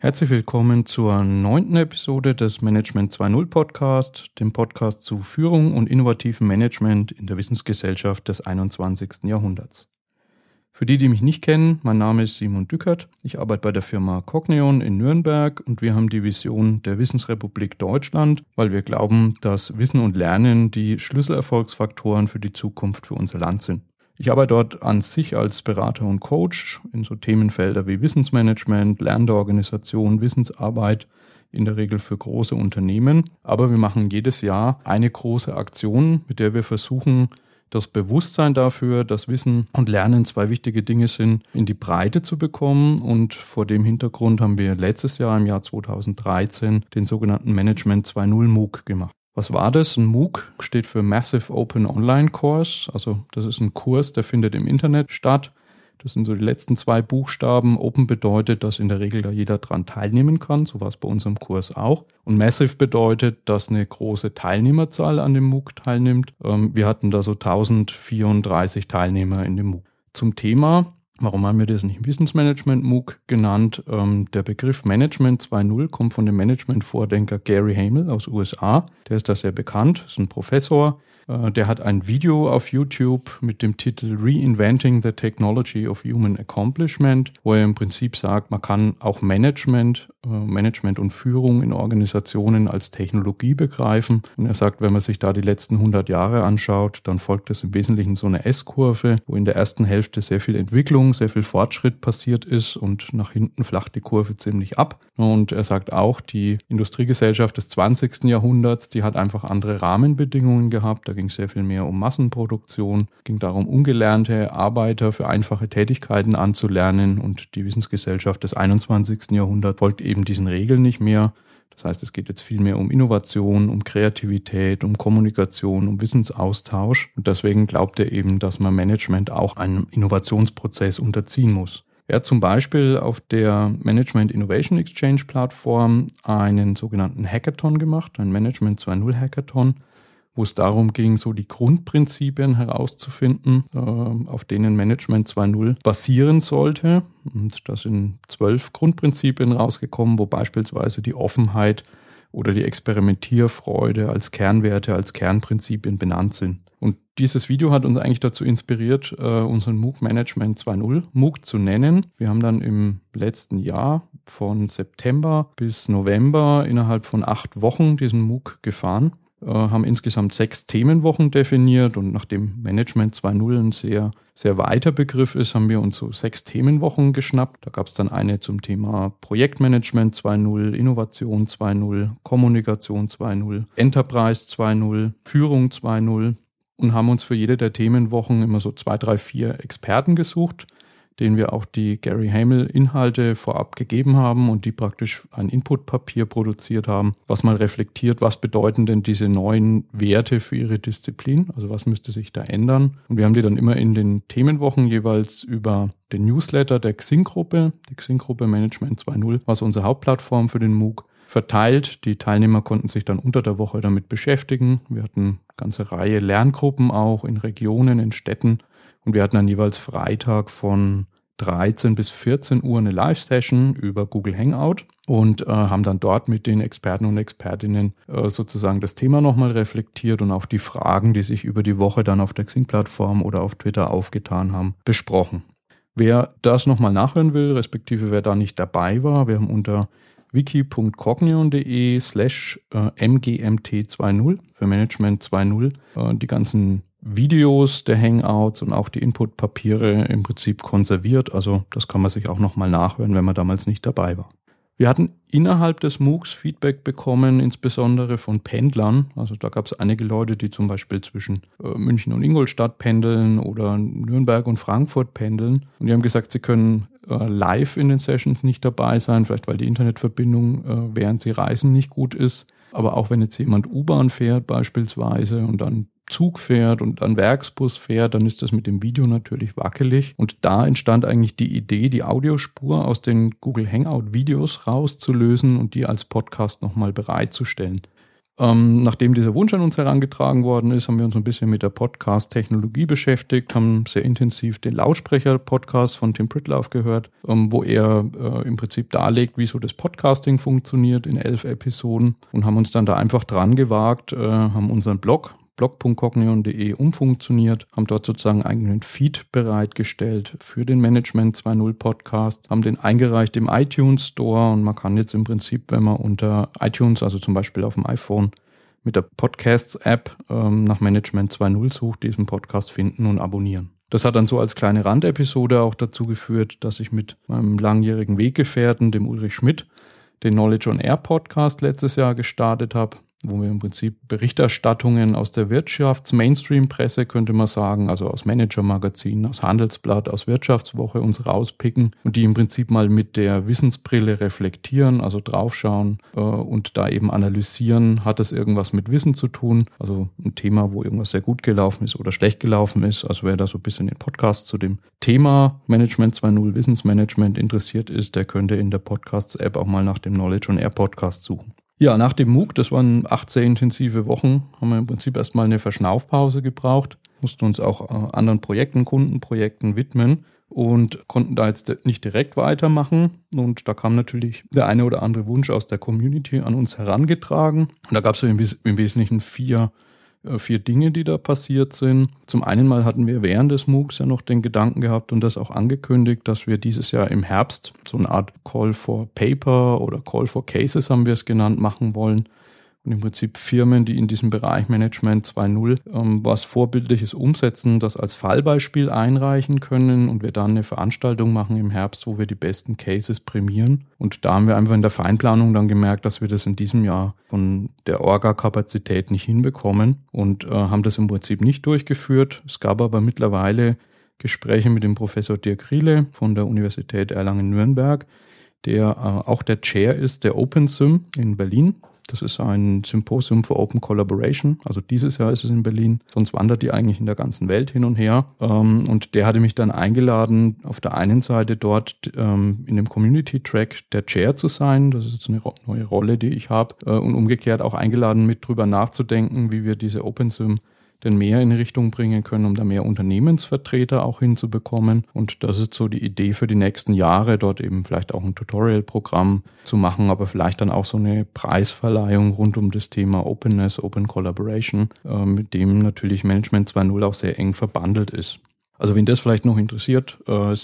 Herzlich willkommen zur 9. Episode des Management 2.0 Podcast, dem Podcast zu Führung und innovativem Management in der Wissensgesellschaft des 21. Jahrhunderts. Für die mich nicht kennen, mein Name ist Simon Dückert, ich arbeite bei der Firma Cognion in Nürnberg und wir haben die Vision der Wissensrepublik Deutschland, weil wir glauben, dass Wissen und Lernen die Schlüsselerfolgsfaktoren für die Zukunft für unser Land sind. Ich arbeite dort an sich als Berater und Coach in so Themenfelder wie Wissensmanagement, lernende Organisation, Wissensarbeit, in der Regel für große Unternehmen. Aber wir machen jedes Jahr eine große Aktion, mit der wir versuchen, das Bewusstsein dafür, dass Wissen und Lernen zwei wichtige Dinge sind, in die Breite zu bekommen. Und vor dem Hintergrund haben wir letztes Jahr, im Jahr 2013, den sogenannten Management 2.0 MOOC gemacht. Was war das? Ein MOOC steht für Massive Open Online Course. Also das ist ein Kurs, der findet im Internet statt. Das sind so die letzten zwei Buchstaben. Open bedeutet, dass in der Regel da jeder dran teilnehmen kann. So war es bei unserem Kurs auch. Und Massive bedeutet, dass eine große Teilnehmerzahl an dem MOOC teilnimmt. Wir hatten da so 1034 Teilnehmer in dem MOOC. Zum Thema: Warum haben wir das nicht Wissensmanagement MOOC genannt? Der Begriff Management 2.0 kommt von dem Management-Vordenker Gary Hamel aus USA. Der ist da sehr bekannt, ist ein Professor. Der hat ein Video auf YouTube mit dem Titel Reinventing the Technology of Human Accomplishment, wo er im Prinzip sagt, man kann auch Management und Führung in Organisationen als Technologie begreifen. Und er sagt, wenn man sich da die letzten 100 Jahre anschaut, dann folgt es im Wesentlichen so eine S-Kurve, wo in der ersten Hälfte sehr viel Entwicklung, sehr viel Fortschritt passiert ist und nach hinten flacht die Kurve ziemlich ab. Und er sagt auch, die Industriegesellschaft des 20. Jahrhunderts, die hat einfach andere Rahmenbedingungen gehabt. Da ging es sehr viel mehr um Massenproduktion, ging darum, ungelernte Arbeiter für einfache Tätigkeiten anzulernen, und die Wissensgesellschaft des 21. Jahrhunderts folgt eben diesen Regeln nicht mehr. Das heißt, es geht jetzt viel mehr um Innovation, um Kreativität, um Kommunikation, um Wissensaustausch, und deswegen glaubt er eben, dass man Management auch einem Innovationsprozess unterziehen muss. Er hat zum Beispiel auf der Management Innovation Exchange Plattform einen sogenannten Hackathon gemacht, ein Management 2.0 Hackathon, wo es darum ging, so die Grundprinzipien herauszufinden, auf denen Management 2.0 basieren sollte. Und da sind 12 Grundprinzipien rausgekommen, wo beispielsweise die Offenheit oder die Experimentierfreude als Kernwerte, als Kernprinzipien benannt sind. Und dieses Video hat uns eigentlich dazu inspiriert, unseren MOOC Management 2.0 MOOC zu nennen. Wir haben dann im letzten Jahr von September bis November innerhalb von 8 Wochen diesen MOOC gefahren. Haben insgesamt 6 Themenwochen definiert, und nachdem Management 2.0 ein sehr, sehr weiter Begriff ist, haben wir uns so 6 Themenwochen geschnappt. Da gab es dann eine zum Thema Projektmanagement 2.0, Innovation 2.0, Kommunikation 2.0, Enterprise 2.0, Führung 2.0, und haben uns für jede der Themenwochen immer so 2, 3, 4 Experten gesucht, denen wir auch die Gary Hamel Inhalte vorab gegeben haben und die praktisch ein Inputpapier produziert haben, was mal reflektiert, was bedeuten denn diese neuen Werte für ihre Disziplin, also was müsste sich da ändern. Und wir haben die dann immer in den Themenwochen jeweils über den Newsletter der Xing-Gruppe, die Xing-Gruppe Management 2.0, was unsere Hauptplattform für den MOOC, verteilt. Die Teilnehmer konnten sich dann unter der Woche damit beschäftigen. Wir hatten eine ganze Reihe Lerngruppen auch in Regionen, in Städten. Und wir hatten dann jeweils Freitag von 13 bis 14 Uhr eine Live-Session über Google Hangout und haben dann dort mit den Experten und Expertinnen sozusagen das Thema nochmal reflektiert und auch die Fragen, die sich über die Woche dann auf der Xing-Plattform oder auf Twitter aufgetan haben, besprochen. Wer das nochmal nachhören will, respektive wer da nicht dabei war, wir haben unter wiki.cognion.de/mgmt20 für Management 2.0 die ganzen Videos der Hangouts und auch die Inputpapiere im Prinzip konserviert. Also das kann man sich auch nochmal nachhören, wenn man damals nicht dabei war. Wir hatten innerhalb des MOOCs Feedback bekommen, insbesondere von Pendlern. Also da gab es einige Leute, die zum Beispiel zwischen München und Ingolstadt pendeln oder Nürnberg und Frankfurt pendeln. Und die haben gesagt, sie können live in den Sessions nicht dabei sein, vielleicht weil die Internetverbindung während sie reisen nicht gut ist. Aber auch wenn jetzt jemand U-Bahn fährt beispielsweise und dann Zug fährt und dann Werksbus fährt, dann ist das mit dem Video natürlich wackelig. Und da entstand eigentlich die Idee, die Audiospur aus den Google Hangout Videos rauszulösen und die als Podcast nochmal bereitzustellen. Nachdem dieser Wunsch an uns herangetragen worden ist, haben wir uns ein bisschen mit der Podcast-Technologie beschäftigt, haben sehr intensiv den Lautsprecher-Podcast von Tim Pritlove gehört, wo er im Prinzip darlegt, wie so das Podcasting funktioniert in 11 Episoden und haben uns dann da einfach dran gewagt, haben unseren blog.cognion.de umfunktioniert, haben dort sozusagen einen Feed bereitgestellt für den Management 2.0 Podcast, haben den eingereicht im iTunes Store und man kann jetzt im Prinzip, wenn man unter iTunes, also zum Beispiel auf dem iPhone, mit der Podcasts-App nach Management 2.0 sucht, diesen Podcast finden und abonnieren. Das hat dann so als kleine Randepisode auch dazu geführt, dass ich mit meinem langjährigen Weggefährten, dem Ulrich Schmidt, den Knowledge on Air Podcast letztes Jahr gestartet habe, wo wir im Prinzip Berichterstattungen aus der Wirtschafts-Mainstream-Presse, könnte man sagen, also aus Manager-Magazinen, aus Handelsblatt, aus Wirtschaftswoche uns rauspicken und die im Prinzip mal mit der Wissensbrille reflektieren, also draufschauen und da eben analysieren, hat es irgendwas mit Wissen zu tun, also ein Thema, wo irgendwas sehr gut gelaufen ist oder schlecht gelaufen ist, also wer da so ein bisschen den Podcast zu dem Thema Management 2.0 Wissensmanagement interessiert ist, der könnte in der Podcasts-App auch mal nach dem Knowledge on Air Podcast suchen. Ja, nach dem MOOC, das waren 8 sehr intensive Wochen, haben wir im Prinzip erstmal eine Verschnaufpause gebraucht, mussten uns auch anderen Projekten, Kundenprojekten widmen und konnten da jetzt nicht direkt weitermachen. Und da kam natürlich der eine oder andere Wunsch aus der Community an uns herangetragen. Und da gab es im Wesentlichen vier Dinge, die da passiert sind. Zum einen mal hatten wir während des MOOCs ja noch den Gedanken gehabt und das auch angekündigt, dass wir dieses Jahr im Herbst so eine Art Call for Paper oder Call for Cases haben wir es genannt, machen wollen. Und im Prinzip Firmen, die in diesem Bereich Management 2.0 was Vorbildliches umsetzen, das als Fallbeispiel einreichen können und wir dann eine Veranstaltung machen im Herbst, wo wir die besten Cases prämieren. Und da haben wir einfach in der Feinplanung dann gemerkt, dass wir das in diesem Jahr von der Orga-Kapazität nicht hinbekommen und haben das im Prinzip nicht durchgeführt. Es gab aber mittlerweile Gespräche mit dem Professor Dirk Riele von der Universität Erlangen-Nürnberg, der auch der Chair ist der OpenSym in Berlin. Das ist ein Symposium für Open Collaboration. Also dieses Jahr ist es in Berlin. Sonst wandert die eigentlich in der ganzen Welt hin und her. Und der hatte mich dann eingeladen, auf der einen Seite dort in dem Community-Track der Chair zu sein. Das ist jetzt eine neue Rolle, die ich habe. Und umgekehrt auch eingeladen, mit drüber nachzudenken, wie wir diese OpenSym denn mehr in Richtung bringen können, um da mehr Unternehmensvertreter auch hinzubekommen. Und das ist so die Idee für die nächsten Jahre, dort eben vielleicht auch ein Tutorial-Programm zu machen, aber vielleicht dann auch so eine Preisverleihung rund um das Thema Openness, Open Collaboration, mit dem natürlich Management 2.0 auch sehr eng verbandelt ist. Also wen das vielleicht noch interessiert,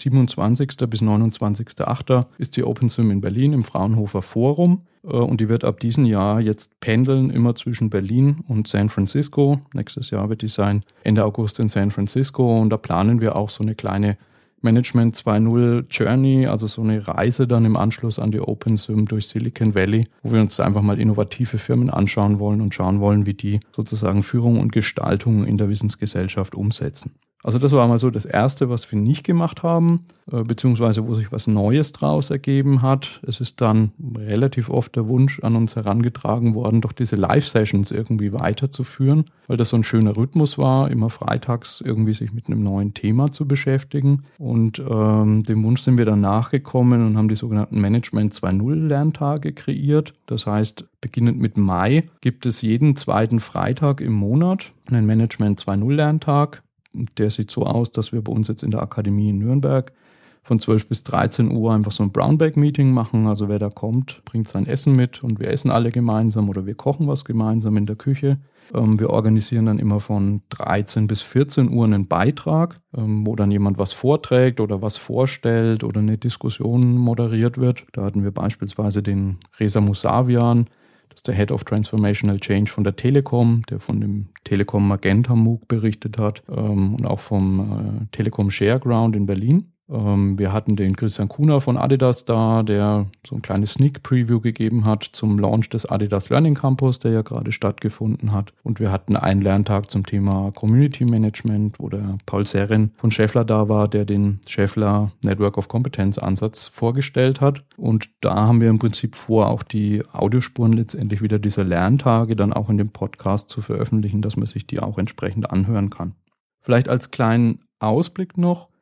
27. bis 29.8. ist die OpenSym in Berlin im Fraunhofer Forum und die wird ab diesem Jahr jetzt pendeln, immer zwischen Berlin und San Francisco. Nächstes Jahr wird die sein, Ende August in San Francisco und da planen wir auch so eine kleine Management 2.0 Journey, also so eine Reise dann im Anschluss an die OpenSym durch Silicon Valley, wo wir uns einfach mal innovative Firmen anschauen wollen und schauen wollen, wie die sozusagen Führung und Gestaltung in der Wissensgesellschaft umsetzen. Also das war mal so das Erste, was wir nicht gemacht haben, beziehungsweise wo sich was Neues draus ergeben hat. Es ist dann relativ oft der Wunsch an uns herangetragen worden, doch diese Live-Sessions irgendwie weiterzuführen, weil das so ein schöner Rhythmus war, immer freitags irgendwie sich mit einem neuen Thema zu beschäftigen. Und dem Wunsch sind wir dann nachgekommen und haben die sogenannten Management 2.0 Lerntage kreiert. Das heißt, beginnend mit Mai gibt es jeden zweiten Freitag im Monat einen Management 2.0 Lerntag. Der sieht so aus, dass wir bei uns jetzt in der Akademie in Nürnberg von 12 bis 13 Uhr einfach so ein Brownbag-Meeting machen. Also wer da kommt, bringt sein Essen mit und wir essen alle gemeinsam oder wir kochen was gemeinsam in der Küche. Wir organisieren dann immer von 13 bis 14 Uhr einen Beitrag, wo dann jemand was vorträgt oder was vorstellt oder eine Diskussion moderiert wird. Da hatten wir beispielsweise den Reza Musavian, das ist der Head of Transformational Change von der Telekom, der von dem Telekom Magenta MOOC berichtet hat und auch vom Telekom Shareground in Berlin. Wir hatten den Christian Kuhner von Adidas da, der so ein kleines Sneak Preview gegeben hat zum Launch des Adidas Learning Campus, der ja gerade stattgefunden hat. Und wir hatten einen Lerntag zum Thema Community Management, wo der Paul Serren von Schaeffler da war, der den Schaeffler Network of Competence Ansatz vorgestellt hat. Und da haben wir im Prinzip vor, auch die Audiospuren letztendlich wieder dieser Lerntage dann auch in dem Podcast zu veröffentlichen, dass man sich die auch entsprechend anhören kann. Vielleicht als kleinen Ausblick noch: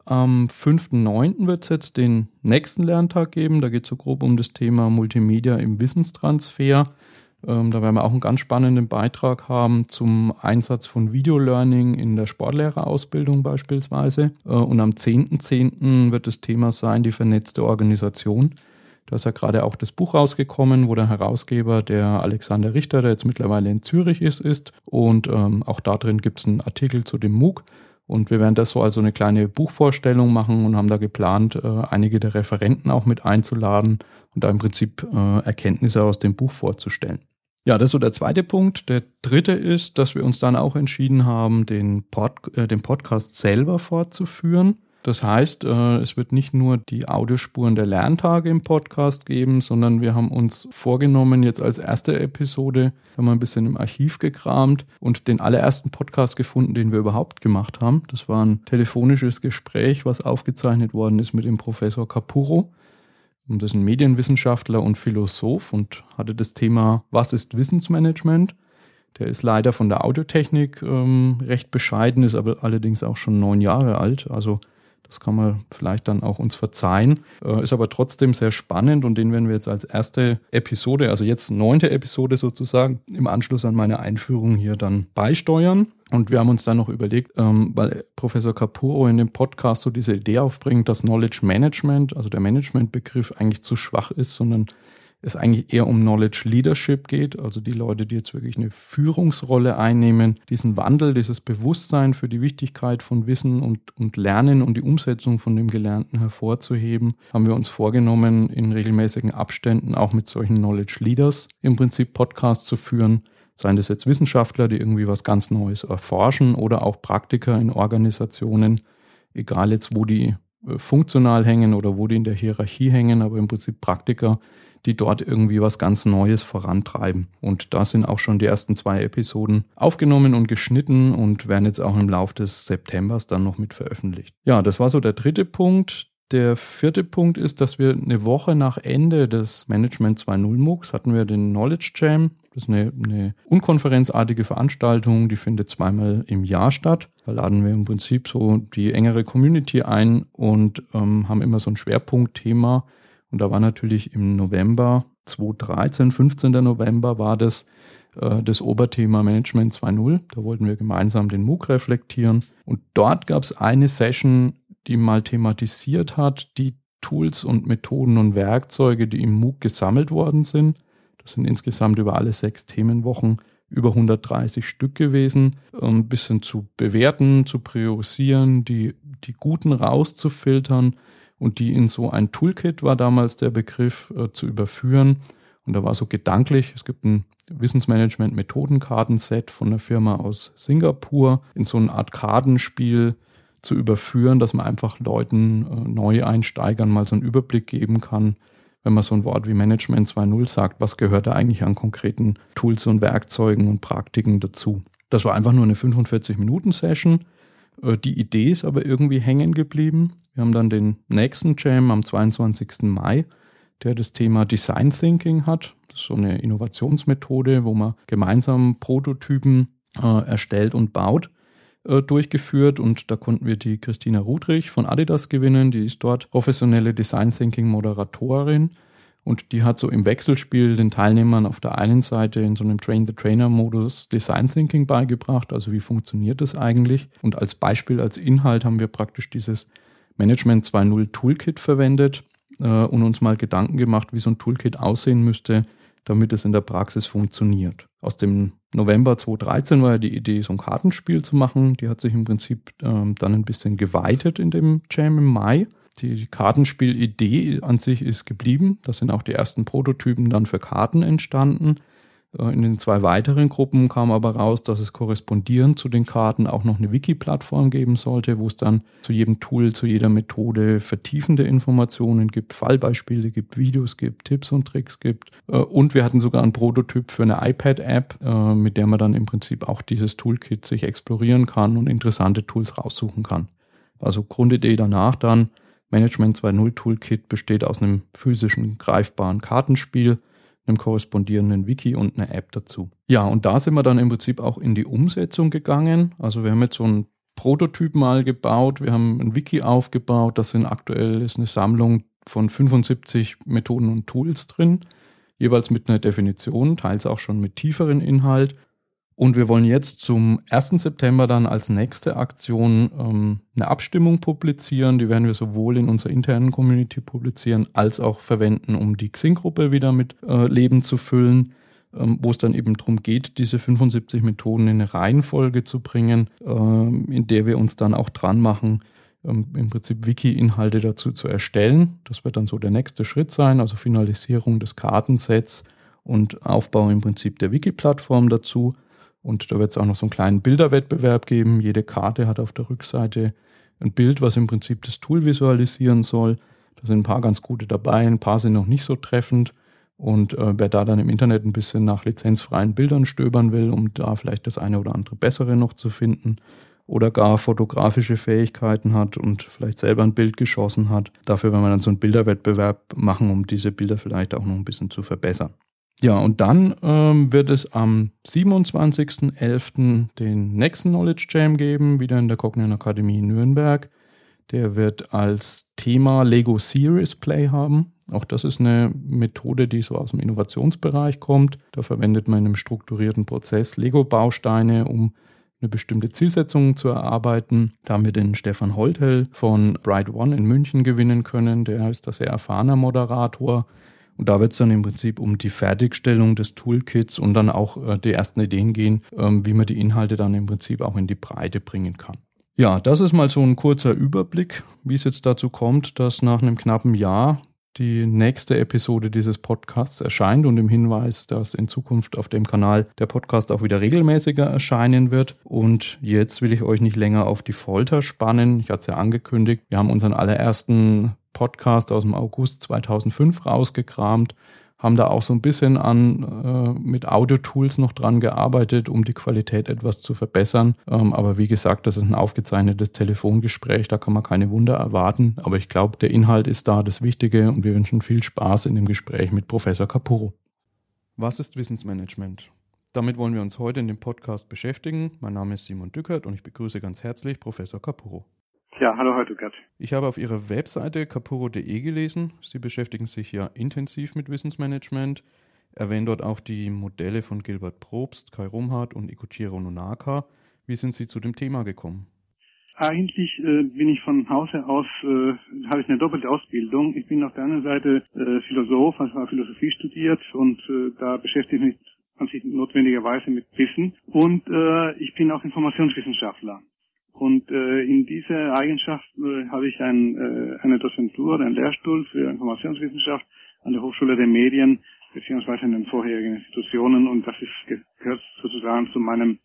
Am 5.9. wird es jetzt den nächsten Lerntag geben. Da geht es so grob um das Thema Multimedia im Wissenstransfer. Da werden wir auch einen ganz spannenden Beitrag haben zum Einsatz von Video-Learning in der Sportlehrerausbildung beispielsweise. Und am 10.10. wird das Thema sein, die vernetzte Organisation. Da ist ja gerade auch das Buch rausgekommen, wo der Herausgeber der Alexander Richter, der jetzt mittlerweile in Zürich ist. Und auch da drin gibt es einen Artikel zu dem MOOC. Und wir werden das so als eine kleine Buchvorstellung machen und haben da geplant, einige der Referenten auch mit einzuladen und da im Prinzip Erkenntnisse aus dem Buch vorzustellen. Ja, das ist so der zweite Punkt. Der dritte ist, dass wir uns dann auch entschieden haben, den Podcast selber fortzuführen. Das heißt, es wird nicht nur die Audiospuren der Lerntage im Podcast geben, sondern wir haben uns vorgenommen, jetzt als erste Episode, haben wir ein bisschen im Archiv gekramt und den allerersten Podcast gefunden, den wir überhaupt gemacht haben. Das war ein telefonisches Gespräch, was aufgezeichnet worden ist mit dem Professor Capurro. Das ist ein Medienwissenschaftler und Philosoph und hatte das Thema, was ist Wissensmanagement? Der ist leider von der Audiotechnik recht bescheiden, ist aber allerdings auch schon 9 Jahre alt, also das kann man vielleicht dann auch uns verzeihen, ist aber trotzdem sehr spannend und den werden wir jetzt als erste Episode, also jetzt 9. Episode sozusagen, im Anschluss an meine Einführung hier dann beisteuern. Und wir haben uns dann noch überlegt, weil Professor Capurro in dem Podcast so diese Idee aufbringt, dass Knowledge Management, also der Managementbegriff eigentlich zu schwach ist, sondern es eigentlich eher um Knowledge Leadership geht, also die Leute, die jetzt wirklich eine Führungsrolle einnehmen, diesen Wandel, dieses Bewusstsein für die Wichtigkeit von Wissen und Lernen und die Umsetzung von dem Gelernten hervorzuheben, haben wir uns vorgenommen, in regelmäßigen Abständen auch mit solchen Knowledge Leaders im Prinzip Podcasts zu führen, seien das jetzt Wissenschaftler, die irgendwie was ganz Neues erforschen oder auch Praktiker in Organisationen, egal jetzt wo die funktional hängen oder wo die in der Hierarchie hängen, aber im Prinzip Praktiker, die dort irgendwie was ganz Neues vorantreiben. Und da sind auch schon die ersten 2 Episoden aufgenommen und geschnitten und werden jetzt auch im Laufe des Septembers dann noch mit veröffentlicht. Ja, das war so der dritte Punkt. Der 4. Punkt ist, dass wir eine Woche nach Ende des Management 2.0 MOOCs hatten wir den Knowledge Jam. Das ist eine unkonferenzartige Veranstaltung, die findet 2-mal im Jahr statt. Da laden wir im Prinzip so die engere Community ein und haben immer so ein Schwerpunktthema. Und da war natürlich im November 2013, 15. November war das Oberthema Management 2.0. Da wollten wir gemeinsam den MOOC reflektieren. Und dort gab es eine Session, die mal thematisiert hat, die Tools und Methoden und Werkzeuge, die im MOOC gesammelt worden sind. Das sind insgesamt über alle 6 Themenwochen über 130 Stück gewesen. Ein bisschen zu bewerten, zu priorisieren, die guten rauszufiltern und die in so ein Toolkit, war damals der Begriff, zu überführen. Und da war so gedanklich, es gibt ein Wissensmanagement-Methodenkartenset von einer Firma aus Singapur, in so eine Art Kartenspiel zu überführen, dass man einfach Leuten, Neueinsteigern mal so einen Überblick geben kann, wenn man so ein Wort wie Management 2.0 sagt, was gehört da eigentlich an konkreten Tools und Werkzeugen und Praktiken dazu. Das war einfach nur eine 45-Minuten-Session. Die Idee ist aber irgendwie hängen geblieben. Wir haben dann den nächsten Jam am 22. Mai, der das Thema Design Thinking hat. Das ist so eine Innovationsmethode, wo man gemeinsam Prototypen erstellt und baut, durchgeführt. Und da konnten wir die Christina Rudrich von Adidas gewinnen. Die ist dort professionelle Design Thinking Moderatorin. Und die hat so im Wechselspiel den Teilnehmern auf der einen Seite in so einem Train-the-Trainer-Modus Design Thinking beigebracht. Also wie funktioniert das eigentlich? Und als Beispiel, als Inhalt haben wir praktisch dieses Management 2.0 Toolkit verwendet und uns mal Gedanken gemacht, wie so ein Toolkit aussehen müsste, damit es in der Praxis funktioniert. Aus dem November 2013 war ja die Idee, so ein Kartenspiel zu machen. Die hat sich im Prinzip dann ein bisschen geweitet in dem Jam im Mai. Die Kartenspielidee an sich ist geblieben. Da sind auch die ersten Prototypen dann für Karten entstanden. In den 2 weiteren Gruppen kam aber raus, dass es korrespondierend zu den Karten auch noch eine Wiki-Plattform geben sollte, wo es dann zu jedem Tool, zu jeder Methode vertiefende Informationen gibt, Fallbeispiele gibt, Videos gibt, Tipps und Tricks gibt. Und wir hatten sogar einen Prototyp für eine iPad-App, mit der man dann im Prinzip auch dieses Toolkit sich explorieren kann und interessante Tools raussuchen kann. Also Grundidee danach dann, Management 2.0 Toolkit besteht aus einem physischen, greifbaren Kartenspiel, einem korrespondierenden Wiki und einer App dazu. Ja, und da sind wir dann im Prinzip auch in die Umsetzung gegangen. Also wir haben jetzt so einen Prototyp mal gebaut, wir haben ein Wiki aufgebaut, das sind aktuell ist eine Sammlung von 75 Methoden und Tools drin. jeweils mit einer Definition, teils auch schon mit tieferen Inhalt. Und wir wollen jetzt zum 1. September dann als nächste Aktion eine Abstimmung publizieren. Die werden wir sowohl in unserer internen Community publizieren, als auch verwenden, um die Xing-Gruppe wieder mit Leben zu füllen, wo es dann eben darum geht, diese 75 Methoden in eine Reihenfolge zu bringen, in der wir uns dann auch dran machen, im Prinzip Wiki-Inhalte dazu zu erstellen. Das wird dann so der nächste Schritt sein, also Finalisierung des Kartensets und Aufbau im Prinzip der Wiki-Plattform dazu. Und da wird es auch noch so einen kleinen Bilderwettbewerb geben. Jede Karte hat auf der Rückseite ein Bild, was im Prinzip das Tool visualisieren soll. Da sind ein paar ganz gute dabei, ein paar sind noch nicht so treffend. Und wer da dann im Internet ein bisschen nach lizenzfreien Bildern stöbern will, um da vielleicht das eine oder andere bessere noch zu finden oder gar fotografische Fähigkeiten hat und vielleicht selber ein Bild geschossen hat, dafür werden wir dann so einen Bilderwettbewerb machen, um diese Bilder vielleicht auch noch ein bisschen zu verbessern. Ja, und dann wird es am 27.11. den nächsten Knowledge Jam geben, wieder in der Cognition Akademie in Nürnberg. Der wird als Thema Lego Serious Play haben. Auch das ist eine Methode, die so aus dem Innovationsbereich kommt. Da verwendet man in einem strukturierten Prozess Lego-Bausteine, um eine bestimmte Zielsetzung zu erarbeiten. Da haben wir den Stefan Holthell von Bright One in München gewinnen können. Der ist da sehr erfahrener Moderator. Und da wird es dann im Prinzip um die Fertigstellung des Toolkits und dann auch die ersten Ideen gehen, wie man die Inhalte dann im Prinzip auch in die Breite bringen kann. Ja, das ist mal so ein kurzer Überblick, wie es jetzt dazu kommt, dass nach einem knappen Jahr die nächste Episode dieses Podcasts erscheint und im Hinweis, dass in Zukunft auf dem Kanal der Podcast auch wieder regelmäßiger erscheinen wird. Und jetzt will ich euch nicht länger auf die Folter spannen. Ich hatte es ja angekündigt, wir haben unseren allerersten Podcast aus dem August 2005 rausgekramt, haben da auch so ein bisschen mit Audio-Tools noch dran gearbeitet, um die Qualität etwas zu verbessern. Aber wie gesagt, das ist ein aufgezeichnetes Telefongespräch, da kann man keine Wunder erwarten. Aber ich glaube, der Inhalt ist da das Wichtige und wir wünschen viel Spaß in dem Gespräch mit Professor Capurro. Was ist Wissensmanagement? Damit wollen wir uns heute in dem Podcast beschäftigen. Mein Name ist Simon Dückert und ich begrüße ganz herzlich Professor Capurro. Ja, hallo Herr Dückert. Ich habe auf Ihrer Webseite capurro.de gelesen. Sie beschäftigen sich ja intensiv mit Wissensmanagement, erwähnen dort auch die Modelle von Gilbert Probst, Kai Rumhardt und Ikuchiro Nonaka. Wie sind Sie zu dem Thema gekommen? Eigentlich bin ich von Hause aus, habe ich eine doppelte Ausbildung. Ich bin auf der einen Seite Philosoph, also habe Philosophie studiert und da beschäftige ich mich an sich notwendigerweise mit Wissen. Und ich bin auch Informationswissenschaftler. Und in dieser Eigenschaft habe ich eine Dozentur, einen Lehrstuhl für Informationswissenschaft an der Hochschule der Medien beziehungsweise in den vorherigen Institutionen und das gehört sozusagen zu meinem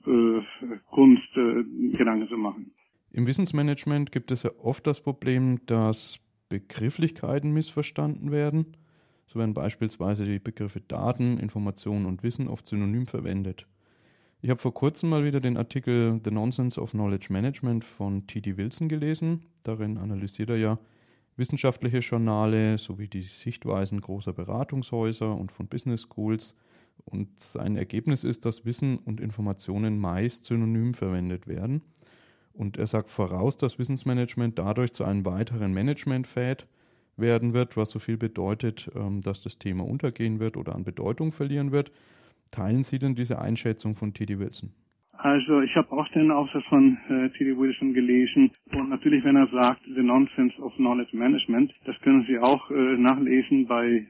Kunst, Gedanken zu machen. Im Wissensmanagement gibt es ja oft das Problem, dass Begrifflichkeiten missverstanden werden. So werden beispielsweise die Begriffe Daten, Information und Wissen oft synonym verwendet. Ich habe vor kurzem mal wieder den Artikel The Nonsense of Knowledge Management von T.D. Wilson gelesen. Darin analysiert er ja wissenschaftliche Journale sowie die Sichtweisen großer Beratungshäuser und von Business Schools. Und sein Ergebnis ist, dass Wissen und Informationen meist synonym verwendet werden. Und er sagt voraus, dass Wissensmanagement dadurch zu einem weiteren Managementfad werden wird, was so viel bedeutet, dass das Thema untergehen wird oder an Bedeutung verlieren wird. Teilen Sie denn diese Einschätzung von T.D. Wilson? Also ich habe auch den Aufsatz von T.D. Wilson gelesen und natürlich, wenn er sagt, The Nonsense of Knowledge Management, das können Sie auch nachlesen bei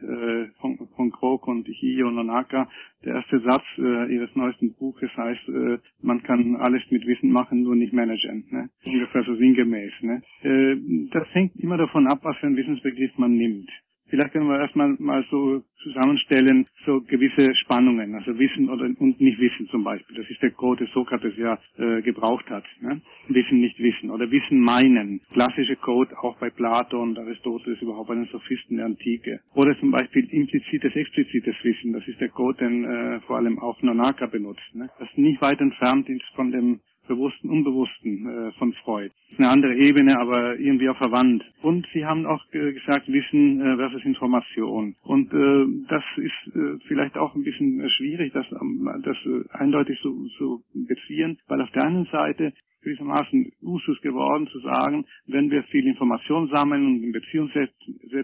von Krok und Hio Nonaka. Der erste Satz Ihres neuesten Buches heißt, man kann alles mit Wissen machen, nur nicht managen. Ne? Ungefähr so sinngemäß. Ne? Das hängt immer davon ab, was für einen Wissensbegriff man nimmt. Vielleicht können wir erstmal mal so zusammenstellen, so gewisse Spannungen, also Wissen und nicht Wissen zum Beispiel. Das ist der Code, den Sokrates ja gebraucht hat. Ne? Wissen, nicht Wissen. Oder Wissen meinen. Klassische Code auch bei Platon und Aristoteles, überhaupt bei den Sophisten der Antike. Oder zum Beispiel implizites, explizites Wissen. Das ist der Code, den vor allem auch Nonaka benutzt. Ne? Das nicht weit entfernt ist von dem Bewussten, Unbewussten von Freud. Das ist eine andere Ebene, aber irgendwie auch verwandt. Und Sie haben auch gesagt, Wissen versus Information. Und das ist vielleicht auch ein bisschen schwierig, das eindeutig zu beziehen, weil auf der einen Seite gewissermaßen Usus geworden zu sagen, wenn wir viel Information sammeln und in Beziehung setzen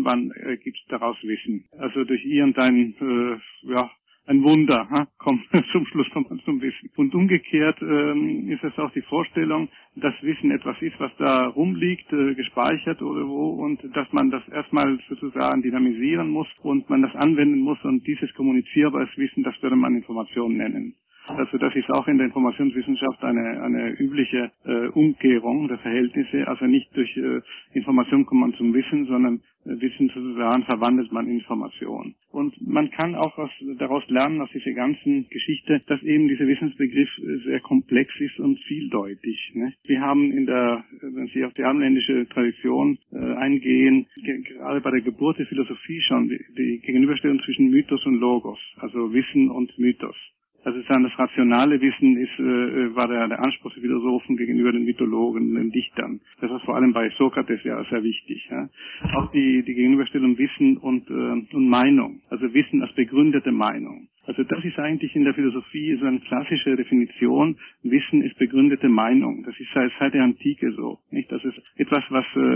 irgendwann gibt es daraus Wissen. Also durch irgendein ein Wunder, kommt zum Schluss kommt man zum Wissen. Und umgekehrt ist es auch die Vorstellung, dass Wissen etwas ist, was da rumliegt, gespeichert oder wo, und dass man das erstmal sozusagen dynamisieren muss und man das anwenden muss, und dieses kommunizierbares Wissen, das würde man Information nennen. Also das ist auch in der Informationswissenschaft eine übliche Umkehrung der Verhältnisse. Also nicht durch Information kommt man zum Wissen, sondern Wissen sozusagen verwandelt man in Information. Und man kann auch daraus lernen, aus dieser ganzen Geschichte, dass eben dieser Wissensbegriff sehr komplex ist und vieldeutig. Ne? Wir haben wenn Sie auf die abendländische Tradition eingehen, gerade bei der Geburt der Philosophie schon die Gegenüberstellung zwischen Mythos und Logos, also Wissen und Mythos. Also das rationale Wissen war der Anspruch der Philosophen gegenüber den Mythologen, den Dichtern. Das war vor allem bei Sokrates ja sehr wichtig. Ja. Auch die Gegenüberstellung Wissen und Meinung, also Wissen als begründete Meinung. Also das ist eigentlich in der Philosophie so eine klassische Definition. Wissen ist begründete Meinung. Das ist seit der Antike so. Nicht, das ist etwas,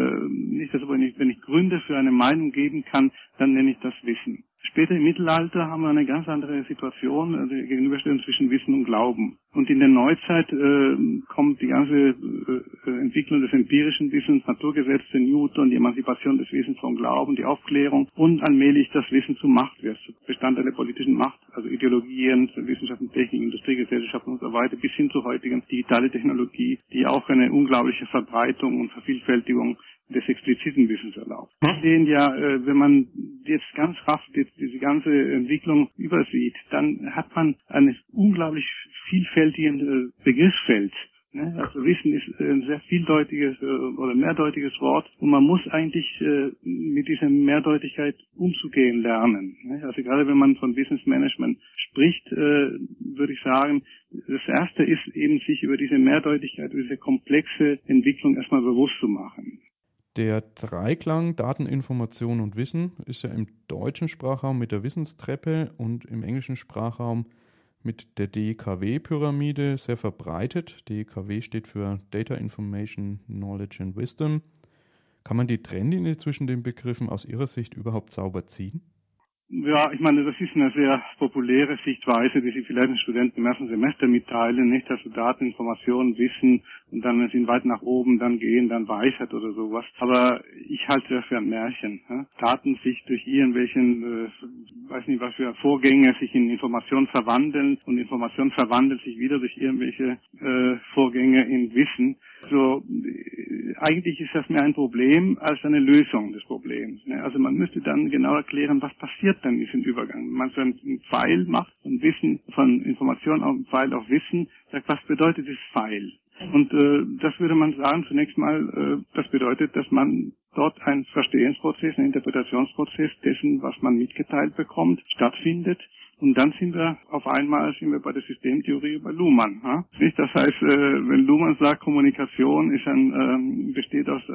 wenn ich Gründe für eine Meinung geben kann, dann nenne ich das Wissen. Später im Mittelalter haben wir eine ganz andere Situation, also die Gegenüberstellung zwischen Wissen und Glauben. Und in der Neuzeit kommt die ganze Entwicklung des empirischen Wissens, Naturgesetze, Newton, die Emanzipation des Wissens vom Glauben, die Aufklärung und allmählich das Wissen zur Macht wird, Bestandteil der politischen Macht, also Ideologien, Wissenschaften, Technik, Industriegesellschaften und so weiter, bis hin zur heutigen digitale Technologie, die auch eine unglaubliche Verbreitung und Vervielfältigung des expliziten Wissens erlaubt. Wir sehen ja, wenn man jetzt ganz raff diese ganze Entwicklung übersieht, dann hat man ein unglaublich vielfältiges Begriffsfeld. Also Wissen ist ein sehr vieldeutiges oder mehrdeutiges Wort, und man muss eigentlich mit dieser Mehrdeutigkeit umzugehen lernen. Also gerade wenn man von Wissensmanagement spricht, würde ich sagen, das Erste ist eben, sich über diese Mehrdeutigkeit, über diese komplexe Entwicklung erstmal bewusst zu machen. Der Dreiklang Daten, Information und Wissen ist ja im deutschen Sprachraum mit der Wissenstreppe und im englischen Sprachraum mit der DKW-Pyramide sehr verbreitet. DKW steht für Data, Information, Knowledge and Wisdom. Kann man die Trennlinie zwischen den Begriffen aus Ihrer Sicht überhaupt sauber ziehen? Ja, ich meine, das ist eine sehr populäre Sichtweise, die Sie vielleicht den Studenten im ersten Semester mitteilen, nicht, dass Daten, Informationen, Wissen und dann, wenn sie weit nach oben dann gehen, dann Weisheit oder sowas. Aber ich halte das für ein Märchen. Daten sich durch irgendwelchen, weiß nicht was für Vorgänge, sich in Informationen verwandeln, und Information verwandelt sich wieder durch irgendwelche Vorgänge in Wissen. So, eigentlich ist das mehr ein Problem als eine Lösung des Problems. Also man müsste dann genau erklären, was passiert dann in diesem Übergang. Wenn man so einen Pfeil macht, von Wissen, von Information auf Pfeil auf Wissen, sagt, was bedeutet das Pfeil? Und das würde man sagen, zunächst mal, das bedeutet, dass man dort ein Verstehensprozess, ein Interpretationsprozess dessen, was man mitgeteilt bekommt, stattfindet. Und dann sind wir bei der Systemtheorie bei Luhmann. Das heißt, wenn Luhmann sagt, Kommunikation besteht aus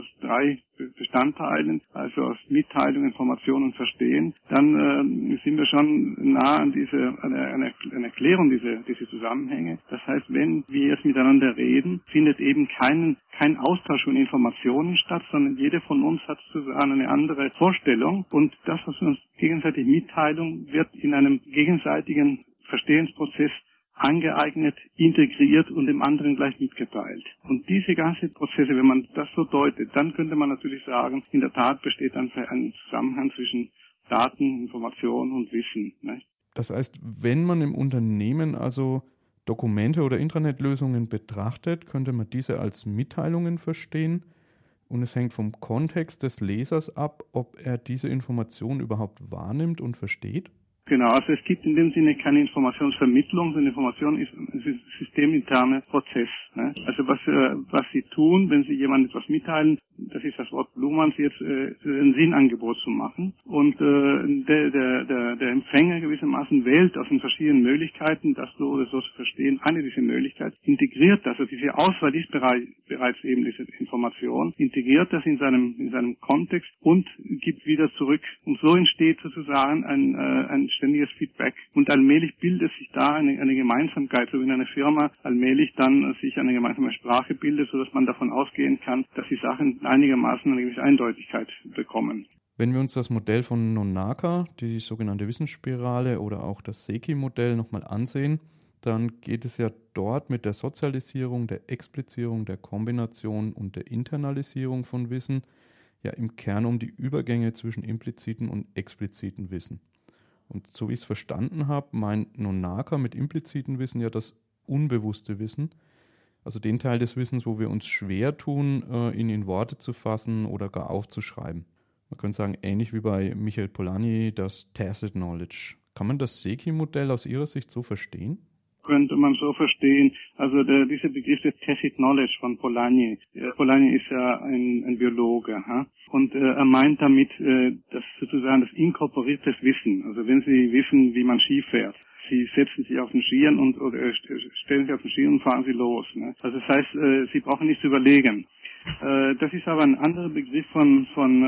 3 Bestandteilen, also aus Mitteilung, Information und Verstehen, dann sind wir schon nah an eine Erklärung dieser Zusammenhänge. Das heißt, wenn wir jetzt miteinander reden, findet eben kein Austausch von Informationen statt, sondern jeder von uns hat sozusagen eine andere Vorstellung, und das, was wir uns gegenseitig mitteilen, wird in einem gegenseitigen Verstehensprozess angeeignet, integriert und dem anderen gleich mitgeteilt. Und diese ganzen Prozesse, wenn man das so deutet, dann könnte man natürlich sagen, in der Tat besteht dann ein Zusammenhang zwischen Daten, Information und Wissen. Nicht? Das heißt, wenn man im Unternehmen also Dokumente oder Intranet-Lösungen betrachtet, könnte man diese als Mitteilungen verstehen, und es hängt vom Kontext des Lesers ab, ob er diese Information überhaupt wahrnimmt und versteht? Genau, also es gibt in dem Sinne keine Informationsvermittlung, sondern Information ist ein systeminterner Prozess. Ne? Also was Sie tun, wenn Sie jemandem etwas mitteilen, das ist das Wort Luhmanns jetzt, ein Sinnangebot zu machen. Und der Empfänger gewissermaßen wählt aus den verschiedenen Möglichkeiten, das so oder so zu verstehen, eine dieser Möglichkeiten, integriert das, also diese Auswahl ist bereits eben diese Information, integriert das in seinem Kontext und gibt wieder zurück. Und so entsteht sozusagen ein ständiges Feedback. Und allmählich bildet sich da eine Gemeinsamkeit, so wie in einer Firma allmählich dann sich eine gemeinsame Sprache bildet, sodass man davon ausgehen kann, dass die Sachen einigermaßen eine gewisse Eindeutigkeit bekommen. Wenn wir uns das Modell von Nonaka, die sogenannte Wissensspirale oder auch das Seki-Modell nochmal ansehen, dann geht es ja dort mit der Sozialisierung, der Explizierung, der Kombination und der Internalisierung von Wissen ja im Kern um die Übergänge zwischen impliziten und expliziten Wissen. Und so wie ich es verstanden habe, meint Nonaka mit impliziten Wissen ja das unbewusste Wissen, also den Teil des Wissens, wo wir uns schwer tun, ihn in Worte zu fassen oder gar aufzuschreiben. Man könnte sagen, ähnlich wie bei Michael Polanyi, das Tacit Knowledge. Kann man das Seki-Modell aus Ihrer Sicht so verstehen? Könnte man so verstehen. Also dieser Begriff des Tacit Knowledge von Polanyi. Polanyi ist ja ein Biologe, und er meint damit, das sozusagen das inkorporiertes Wissen. Also wenn Sie wissen, wie man Ski fährt, Sie setzen sich auf den Skiern oder stellen sich auf den Skiern und fahren Sie los. Ne? Also das heißt, Sie brauchen nicht zu überlegen. Das ist aber ein anderer Begriff von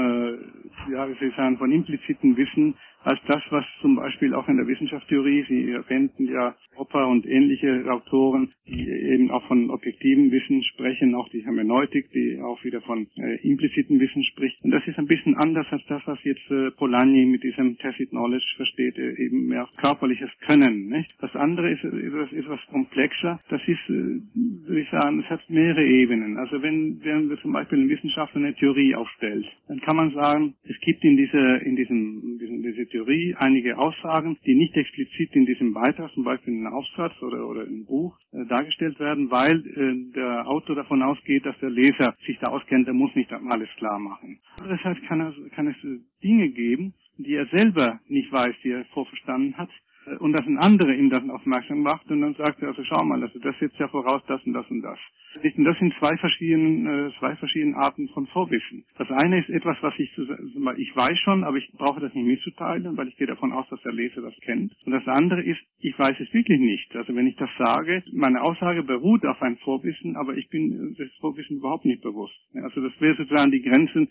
implizitem Wissen als das, was zum Beispiel auch in der Wissenschaftstheorie, Sie erwähnten ja Popper und ähnliche Autoren, die eben auch von objektivem Wissen sprechen, auch die Hermeneutik, die auch wieder von implizitem Wissen spricht. Und das ist ein bisschen anders als das, was jetzt Polanyi mit diesem Tacit Knowledge versteht, eben mehr körperliches Können. Nicht? Das andere ist etwas komplexer. Das ist, würde ich sagen, es hat mehrere Ebenen. Also wenn wir zum Beispiel ein Wissenschaftler eine Theorie aufstellt, dann kann man sagen, es gibt in dieser Theorie einige Aussagen, die nicht explizit in diesem Beitrag, zum Beispiel in einem Aufsatz oder im Buch, dargestellt werden, weil der Autor davon ausgeht, dass der Leser sich da auskennt, der muss nicht alles klar machen. Andererseits kann es Dinge geben, die er selber nicht weiß, die er vorverstanden hat, und dass ein anderer ihm dann aufmerksam macht und dann sagt er, also schau mal, also das setzt ja voraus das und das und das. Und das sind zwei verschiedene Arten von Vorwissen. Das eine ist etwas, was ich weiß schon, aber ich brauche das nicht mitzuteilen, weil ich gehe davon aus, dass der Leser das kennt. Und das andere ist, ich weiß es wirklich nicht. Also wenn ich das sage, meine Aussage beruht auf ein Vorwissen, aber ich bin das Vorwissen überhaupt nicht bewusst. Also das wäre sozusagen die Grenze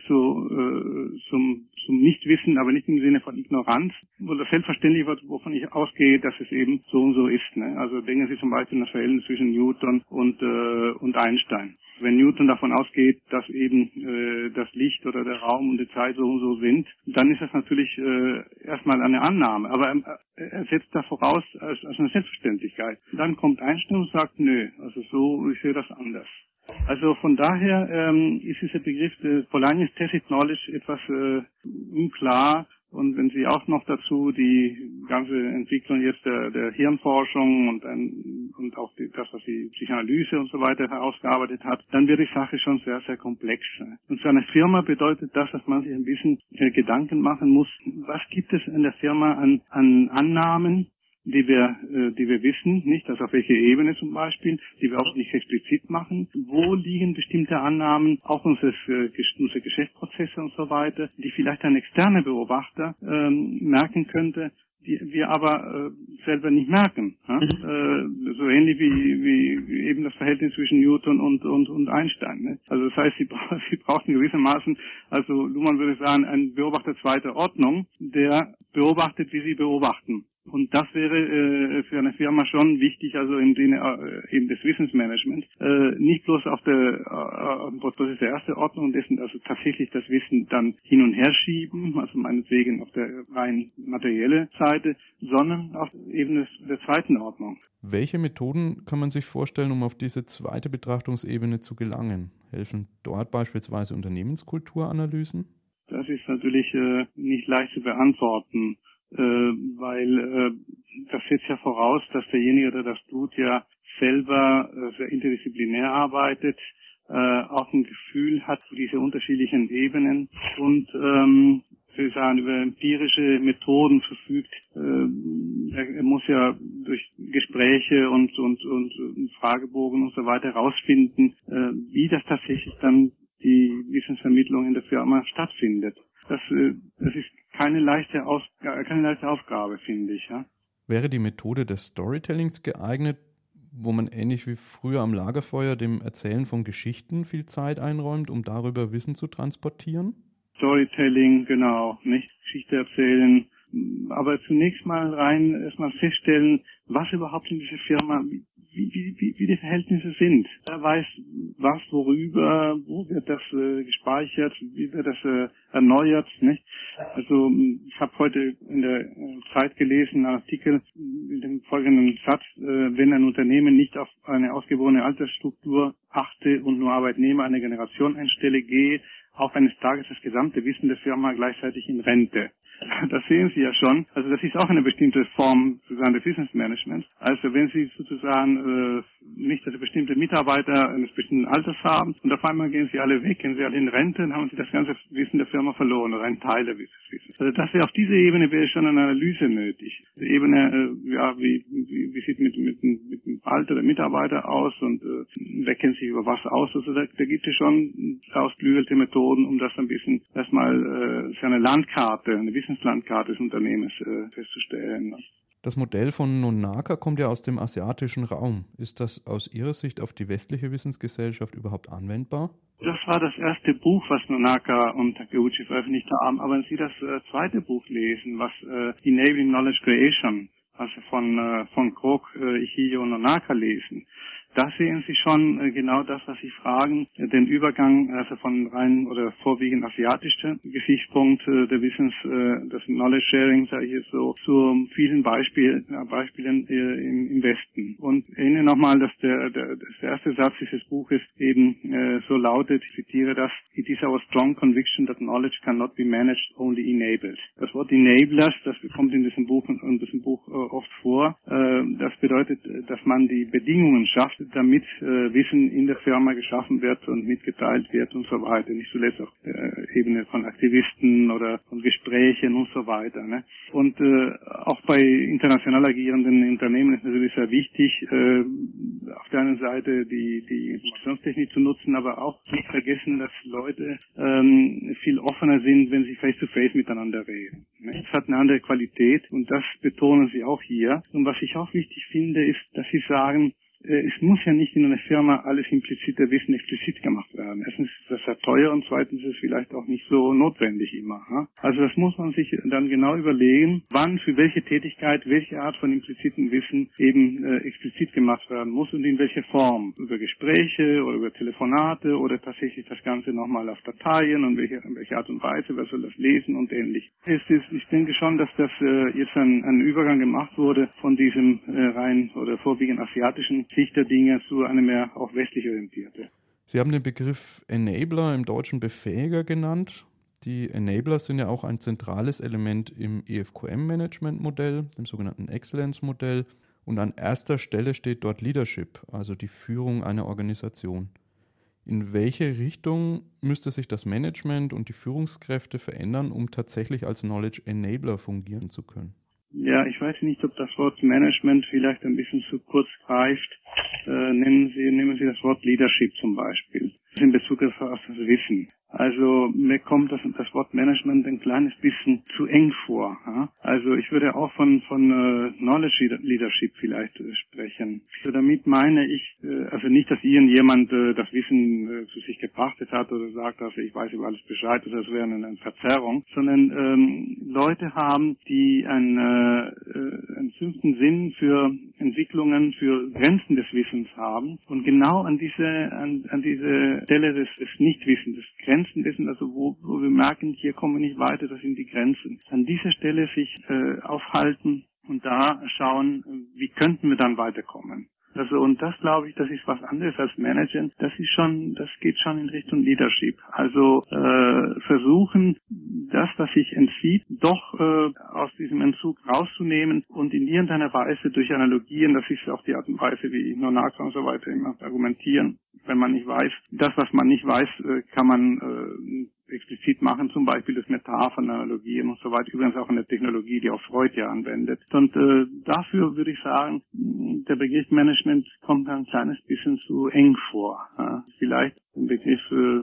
zum Nichtwissen, aber nicht im Sinne von Ignoranz, wo das selbstverständlich wird, wovon ich ausgehe, dass es eben so und so ist. Ne? Also denken Sie zum Beispiel an das Verhältnis zwischen Newton und Einstein. Wenn Newton davon ausgeht, dass eben das Licht oder der Raum und die Zeit so und so sind, dann ist das natürlich erstmal eine Annahme. Aber er setzt da voraus als eine Selbstverständlichkeit. Dann kommt Einstein und sagt, nö, also so, ich sehe das anders. Also von daher ist dieser Begriff des Polanyi's Tacit Knowledge etwas unklar. Und wenn Sie auch noch dazu die ganze Entwicklung jetzt der Hirnforschung und auch das, was die Psychoanalyse und so weiter herausgearbeitet hat, dann wird die Sache schon sehr, sehr komplex. Und für eine Firma bedeutet das, dass man sich ein bisschen Gedanken machen muss, was gibt es in der Firma an Annahmen, die wir wissen, nicht, also auf welche Ebene zum Beispiel, die wir auch nicht explizit machen. Wo liegen bestimmte Annahmen, auch unsere Geschäftsprozesse und so weiter, die vielleicht ein externer Beobachter merken könnte, die wir aber selber nicht merken. So ähnlich wie eben das Verhältnis zwischen Newton und Einstein. Ne? Also das heißt, sie brauchen gewissermaßen, also Luhmann würde sagen, einen Beobachter zweiter Ordnung, der beobachtet, wie sie beobachten. Und das wäre für eine Firma schon wichtig, also im Sinne eben des Wissensmanagements, nicht bloß auf dem Prozess der ersten Ordnung dessen, also tatsächlich das Wissen dann hin und her schieben, also meinetwegen auf der rein materielle Seite, sondern auf Ebene der zweiten Ordnung. Welche Methoden kann man sich vorstellen, um auf diese zweite Betrachtungsebene zu gelangen? Helfen dort beispielsweise Unternehmenskulturanalysen? Das ist natürlich nicht leicht zu beantworten. Weil das setzt ja voraus, dass derjenige, der das tut, ja selber sehr interdisziplinär arbeitet, auch ein Gefühl hat für diese unterschiedlichen Ebenen und würde ich sagen, über empirische Methoden verfügt. Er muss ja durch Gespräche und Fragebogen und so weiter herausfinden, wie das tatsächlich dann die Wissensvermittlung in der Firma stattfindet. Das ist keine leichte Aufgabe, finde ich. Ja. Wäre die Methode des Storytellings geeignet, wo man ähnlich wie früher am Lagerfeuer dem Erzählen von Geschichten viel Zeit einräumt, um darüber Wissen zu transportieren? Storytelling, genau, nicht Geschichte erzählen, aber zunächst mal erstmal feststellen, was überhaupt in dieser Firma, wie die Verhältnisse sind. Er weiß, was, worüber, wo wird das gespeichert, wie wird das erneuert, nicht? Also ich habe heute in der Zeit gelesen, einen Artikel mit dem folgenden Satz: Wenn ein Unternehmen nicht auf eine ausgewogene Altersstruktur achte und nur Arbeitnehmer einer Generation einstelle, gehe auch eines Tages das gesamte Wissen der Firma gleichzeitig in Rente. Das sehen Sie ja schon. Also das ist auch eine bestimmte Form sozusagen des Wissensmanagements. Also wenn Sie sozusagen nicht, dass bestimmte Mitarbeiter eines bestimmten Alters haben und auf einmal gehen sie alle weg, gehen sie alle in Rente, dann haben Sie das ganze Wissen der Firma verloren oder einen Teil des Wissens. Also das wäre auf dieser Ebene wäre schon eine Analyse nötig. Die Ebene, wie sieht mit dem Alter der Mitarbeiter aus und wer kennt sich über was aus? Also da gibt es schon ausgeklügelte Methoden, um das ein bisschen erstmal so eine Landkarte, eine Wissenslandkarte des Unternehmens festzustellen. Das Modell von Nonaka kommt ja aus dem asiatischen Raum. Ist das aus Ihrer Sicht auf die westliche Wissensgesellschaft überhaupt anwendbar? Das war das erste Buch, was Nonaka und Takeuchi veröffentlicht haben. Aber wenn Sie das zweite Buch lesen, was Enabling Knowledge Creation, also von Krog, Ichijo und Nonaka lesen, da sehen Sie schon genau das, was Sie fragen, den Übergang also von rein oder vorwiegend asiatischen Gesichtspunkt der des Knowledge Sharing, sage ich jetzt so, zu vielen Beispielen im Westen. Und ich erinnere nochmal, dass der erste Satz dieses Buches eben so lautet, ich zitiere das: It is our strong conviction that knowledge cannot be managed, only enabled. Das Wort enablers, das kommt in diesem Buch oft vor. Das bedeutet, dass man die Bedingungen schafft, damit Wissen in der Firma geschaffen wird und mitgeteilt wird und so weiter. Nicht zuletzt auf der Ebene von Aktivisten oder von Gesprächen und so weiter. Ne? Und auch bei international agierenden Unternehmen ist natürlich sehr wichtig, auf der einen Seite die Informationstechnik zu nutzen, aber auch nicht vergessen, dass Leute viel offener sind, wenn sie face-to-face miteinander reden. Ne? Das hat eine andere Qualität und das betonen sie auch hier. Und was ich auch wichtig finde, ist, dass sie sagen, es muss ja nicht in einer Firma alles implizite Wissen explizit gemacht werden. Erstens ist das sehr teuer und zweitens ist es vielleicht auch nicht so notwendig immer. Ja? Also das muss man sich dann genau überlegen, wann für welche Tätigkeit, welche Art von implizitem Wissen eben explizit gemacht werden muss und in welcher Form. Über Gespräche oder über Telefonate oder tatsächlich das Ganze nochmal auf Dateien und in welcher Art und Weise, wer soll das lesen und ähnlich. Ich denke schon, dass das jetzt ein Übergang gemacht wurde von diesem rein oder vorwiegend asiatischen Sicht der Dinge zu einer mehr auch westlich orientierte. Sie haben den Begriff Enabler im Deutschen Befähiger genannt. Die Enabler sind ja auch ein zentrales Element im EFQM-Management-Modell, dem sogenannten Excellence-Modell. Und an erster Stelle steht dort Leadership, also die Führung einer Organisation. In welche Richtung müsste sich das Management und die Führungskräfte verändern, um tatsächlich als Knowledge Enabler fungieren zu können? Ja, ich weiß nicht, ob das Wort Management vielleicht ein bisschen zu kurz greift. Nehmen Sie das Wort Leadership zum Beispiel. In Bezug auf das Wissen. Also mir kommt das Wort Management ein kleines bisschen zu eng vor. Ja? Also ich würde auch von Knowledge Leadership vielleicht sprechen. Also damit meine ich, also nicht, dass irgendjemand das Wissen zu sich gebracht hat oder sagt, also ich weiß über alles Bescheid, das wäre eine Verzerrung, sondern Leute haben, die einen fünften Sinn für Entwicklungen, für Grenzen des Wissens haben und genau an diese Stelle des Nichtwissens, des Grenzenwissen, also wo wir merken, hier kommen wir nicht weiter, das sind die Grenzen. An dieser Stelle sich aufhalten und da schauen, wie könnten wir dann weiterkommen. Also und das glaube ich, das ist was anderes als Managen. Das geht schon in Richtung Leadership. Also versuchen, das, was sich entzieht, doch aus diesem Entzug rauszunehmen und in irgendeiner Weise durch Analogien, das ist auch die Art und Weise, wie Nonaka und so weiter immer argumentieren. Wenn man nicht weiß, das, was man nicht weiß, kann man explizit machen, zum Beispiel das Metaphern, Analogien und so weiter. Übrigens auch eine Technologie, die auch Freud ja anwendet. Und dafür würde ich sagen, der Begriff Management kommt ein kleines bisschen zu eng vor. Ja. Vielleicht ein Begriff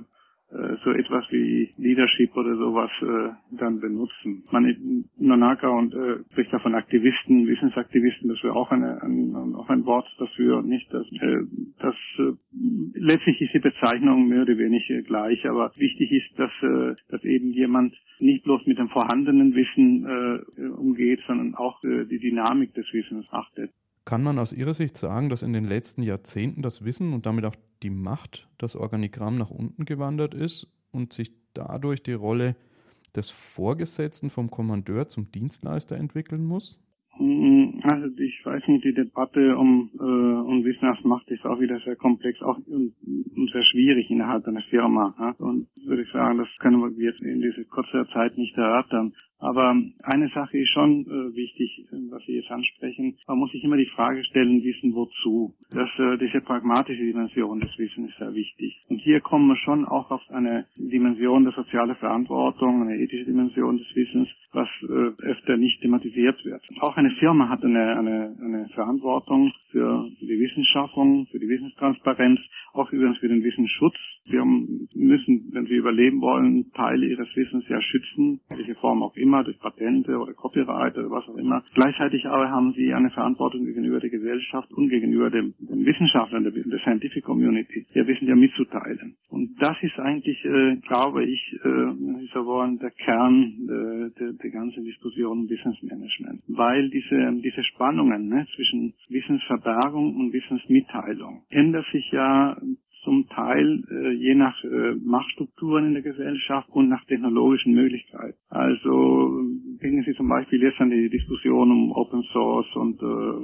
so etwas wie Leadership oder sowas dann benutzen. Nonaka und spricht da von Aktivisten, Wissensaktivisten, das wäre auch ein Wort dafür, nicht das letztlich ist die Bezeichnung mehr oder weniger gleich, aber wichtig ist, dass eben jemand nicht bloß mit dem vorhandenen Wissen umgeht, sondern auch die Dynamik des Wissens achtet. Kann man aus Ihrer Sicht sagen, dass in den letzten Jahrzehnten das Wissen und damit auch die Macht, das Organigramm nach unten gewandert ist und sich dadurch die Rolle des Vorgesetzten vom Kommandeur zum Dienstleister entwickeln muss? Also ich weiß nicht, die Debatte um Wissensmacht ist auch wieder sehr komplex auch und sehr schwierig innerhalb einer Firma. Ja? Und würde ich sagen, das können wir jetzt in dieser kurzen Zeit nicht erörtern. Aber eine Sache ist schon wichtig, was Sie jetzt ansprechen. Man muss sich immer die Frage stellen, Wissen wozu? Diese pragmatische Dimension des Wissens ist sehr wichtig. Und hier kommen wir schon auch auf eine Dimension der sozialen Verantwortung, eine ethische Dimension des Wissens, was öfter nicht thematisiert wird. Auch eine Firma hat eine Verantwortung für die Wissensschaffung, für die Wissenstransparenz, auch übrigens für den Wissensschutz. Firmen müssen, wenn sie überleben wollen, Teile ihres Wissens ja schützen, welche Form auch immer, durch Patente oder Copyright oder was auch immer. Gleichzeitig aber haben sie eine Verantwortung gegenüber der Gesellschaft und gegenüber den Wissenschaftlern der Scientific Community, ihr Wissen ja mitzuteilen. Und das ist eigentlich, glaube ich, wenn Sie so wollen, der Kern der ganzen Diskussion um Wissensmanagement. Weil diese Spannungen zwischen Wissensverbergung und Wissensmitteilung ändert sich ja zum Teil je nach Machtstrukturen in der Gesellschaft und nach technologischen Möglichkeiten. Also denken Sie zum Beispiel jetzt an die Diskussion um Open Source und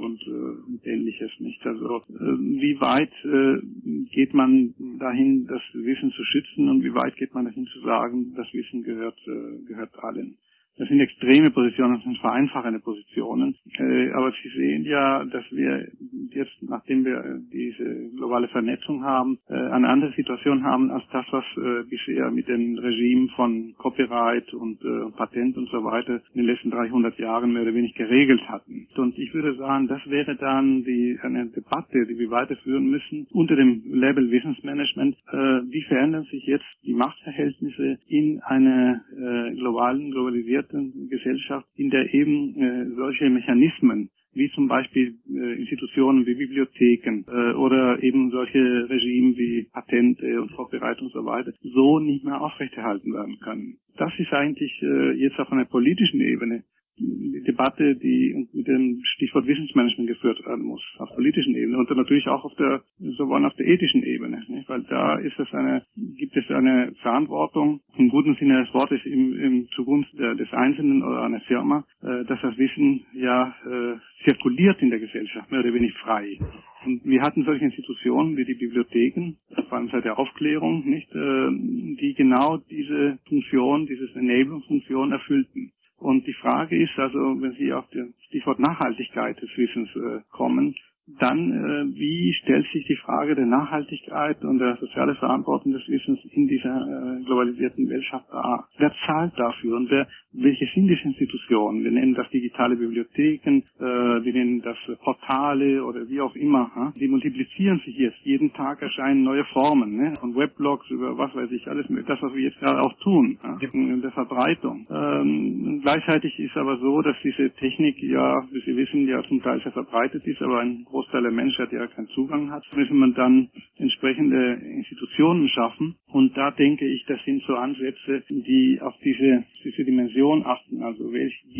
Ähnliches nicht. Also wie weit geht man dahin, das Wissen zu schützen und wie weit geht man dahin zu sagen, das Wissen gehört allen? Das sind extreme Positionen, das sind vereinfachende Positionen. Aber Sie sehen ja, dass wir jetzt, nachdem wir diese globale Vernetzung haben, eine andere Situation haben als das, was bisher mit den Regimen von Copyright und Patent und so weiter in den letzten 300 Jahren mehr oder weniger geregelt hatten. Und ich würde sagen, das wäre dann eine Debatte, die wir weiterführen müssen unter dem Label Wissensmanagement. Wie verändern sich jetzt die Machtverhältnisse in einer globalisierten Gesellschaft, in der eben solche Mechanismen wie zum Beispiel Institutionen wie Bibliotheken oder eben solche Regime wie Patente und Copyright und so weiter so nicht mehr aufrechterhalten werden können. Das ist eigentlich jetzt auf einer politischen Ebene die Debatte, die mit dem Stichwort Wissensmanagement geführt werden muss, auf der politischen Ebene und dann natürlich auch auf der ethischen Ebene, nicht? Weil da gibt es eine Verantwortung im guten Sinne des Wortes im zugunsten des Einzelnen oder einer Firma, dass das Wissen ja zirkuliert in der Gesellschaft, mehr oder weniger frei. Und wir hatten solche Institutionen wie die Bibliotheken, vor allem seit der Aufklärung, nicht, die genau diese Funktion, diese Enabling-Funktion erfüllten. Und die Frage ist also, wenn Sie auf das Stichwort Nachhaltigkeit des Wissens kommen, dann wie stellt sich die Frage der Nachhaltigkeit und der sozialen Verantwortung des Wissens in dieser globalisierten Gesellschaft dar? Wer zahlt dafür und welche sind diese Institutionen? Wir nennen das digitale Bibliotheken, wir nennen das Portale oder wie auch immer. Die multiplizieren sich jetzt. Jeden Tag erscheinen neue Formen, von Weblogs über was weiß ich, alles, das, was wir jetzt gerade auch tun, in der Verbreitung. Gleichzeitig ist aber so, dass diese Technik ja, wie Sie wissen, ja zum Teil sehr verbreitet ist, aber ein Großteil der Menschheit ja keinen Zugang hat, müssen man dann entsprechende Institutionen schaffen. Und da denke ich, das sind so Ansätze, die auf diese Dimension achten. Also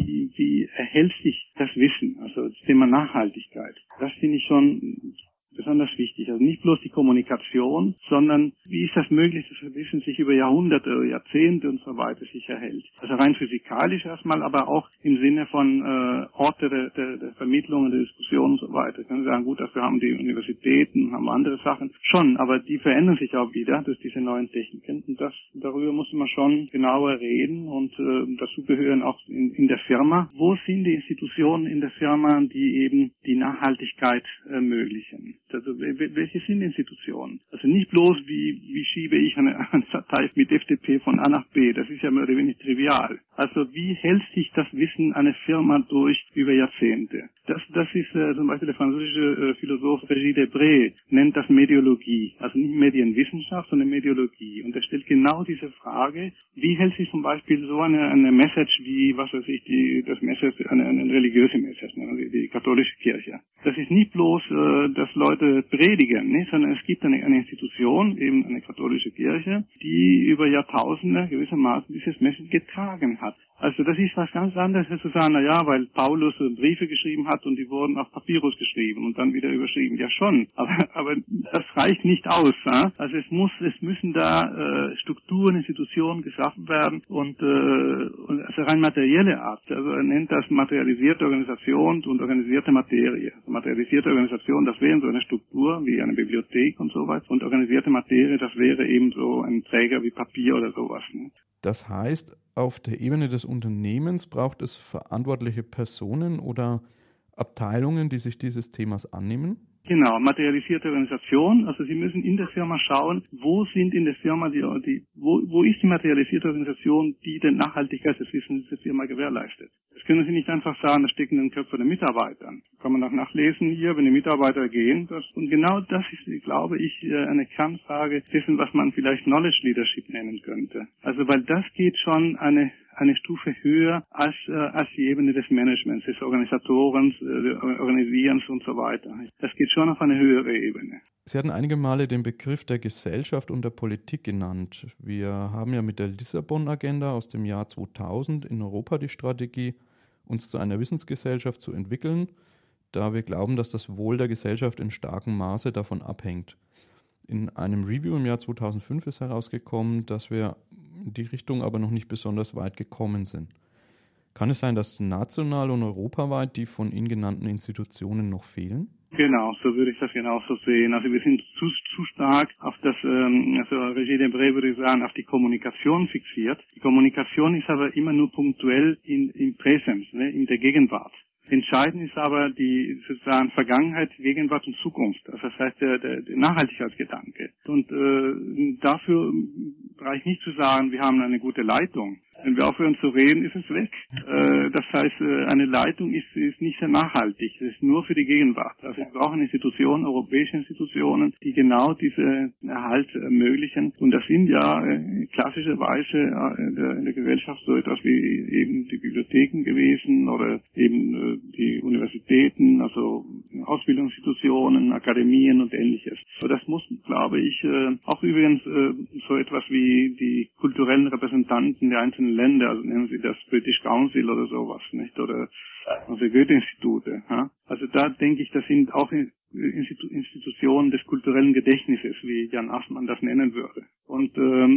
wie erhält sich das Wissen? Also das Thema Nachhaltigkeit. Das finde ich schon besonders wichtig. Also nicht bloß die Kommunikation, sondern wie ist das möglich, dass das Wissen sich über Jahrhunderte oder Jahrzehnte und so weiter sich erhält. Also rein physikalisch erstmal, aber auch im Sinne von Orte der Vermittlung und der Diskussion und so weiter. Können Sie sagen, gut, dafür haben die Universitäten, haben andere Sachen schon, aber die verändern sich auch wieder durch diese neuen Techniken. Und darüber muss man schon genauer reden und dazu gehören auch in der Firma. Wo sind die Institutionen in der Firma, die eben die Nachhaltigkeit ermöglichen? Also welche sind Institutionen? Also nicht bloß wie schiebe ich eine Datei mit FTP von A nach B, das ist ja mehr oder weniger trivial. Also wie hält sich das Wissen einer Firma durch über Jahrzehnte? Das ist zum Beispiel der französische Philosoph Régis Debray nennt das Mediologie, also nicht Medienwissenschaft, sondern Mediologie. Und er stellt genau diese Frage, wie hält sich zum Beispiel so eine Message wie, was weiß ich, das Message, eine religiöse Message, also die katholische Kirche. Das ist nicht bloß, dass Leute predigen, nicht, sondern es gibt eine Institution, eben eine katholische Kirche, die über Jahrtausende gewissermaßen dieses Message getragen hat. Also das ist was ganz anderes, als zu sagen, na ja, weil Paulus Briefe geschrieben hat und die wurden auf Papyrus geschrieben und dann wieder überschrieben. Ja schon, aber das reicht nicht aus. Ja? Also es müssen da Strukturen, Institutionen geschaffen werden und also rein materielle Art. Also er nennt das materialisierte Organisation und organisierte Materie. Also materialisierte Organisation, das wäre so eine Struktur wie eine Bibliothek und sowas. Und organisierte Materie, das wäre eben so ein Träger wie Papier oder sowas. Ne? Das heißt, auf der Ebene des Unternehmens braucht es verantwortliche Personen oder Abteilungen, die sich dieses Themas annehmen? Genau, materialisierte Organisation. Also Sie müssen in der Firma schauen, wo sind in der Firma wo ist die materialisierte Organisation, die den Nachhaltigkeit des Wissens der Firma gewährleistet. Das können Sie nicht einfach sagen, das stecken in den Köpfen der Mitarbeiter. Kann man auch nachlesen hier, wenn die Mitarbeiter gehen. Und genau das ist, glaube ich, eine Kernfrage dessen, was man vielleicht Knowledge Leadership nennen könnte. Also weil das geht schon eine Stufe höher als die Ebene des Managements, des Organisatorens, Organisierens und so weiter. Das geht schon auf eine höhere Ebene. Sie hatten einige Male den Begriff der Gesellschaft und der Politik genannt. Wir haben ja mit der Lissabon-Agenda aus dem Jahr 2000 in Europa die Strategie, uns zu einer Wissensgesellschaft zu entwickeln, da wir glauben, dass das Wohl der Gesellschaft in starkem Maße davon abhängt. In einem Review im Jahr 2005 ist herausgekommen, dass wir in die Richtung aber noch nicht besonders weit gekommen sind. Kann es sein, dass national und europaweit die von Ihnen genannten Institutionen noch fehlen? Genau, so würde ich das genauso sehen. Also wir sind zu stark auf das, also Roger Debré würde ich sagen, auf die Kommunikation fixiert. Die Kommunikation ist aber immer nur punktuell in Präsenz, ne, in der Gegenwart. Entscheidend ist aber die sozusagen Vergangenheit, Gegenwart und Zukunft. Also das heißt der Nachhaltigkeitsgedanke. Und dafür reicht nicht zu sagen, wir haben eine gute Leitung. Wenn wir aufhören zu reden, ist es weg. Das heißt, eine Leitung ist nicht sehr nachhaltig. Es ist nur für die Gegenwart. Also wir brauchen Institutionen, europäische Institutionen, die genau diesen Erhalt ermöglichen. Und das sind ja klassischerweise in der Gesellschaft so etwas wie eben die Bibliotheken gewesen oder eben die Universitäten, also Ausbildungsinstitutionen, Akademien und Ähnliches. So, das muss, glaube ich, auch übrigens so etwas wie die kulturellen Repräsentanten der einzelnen Länder, also nennen Sie das British Council oder sowas, nicht? Oder also Goethe-Institute. Ja? Also da denke ich, das sind auch Institutionen des kulturellen Gedächtnisses, wie Jan Assmann das nennen würde. Und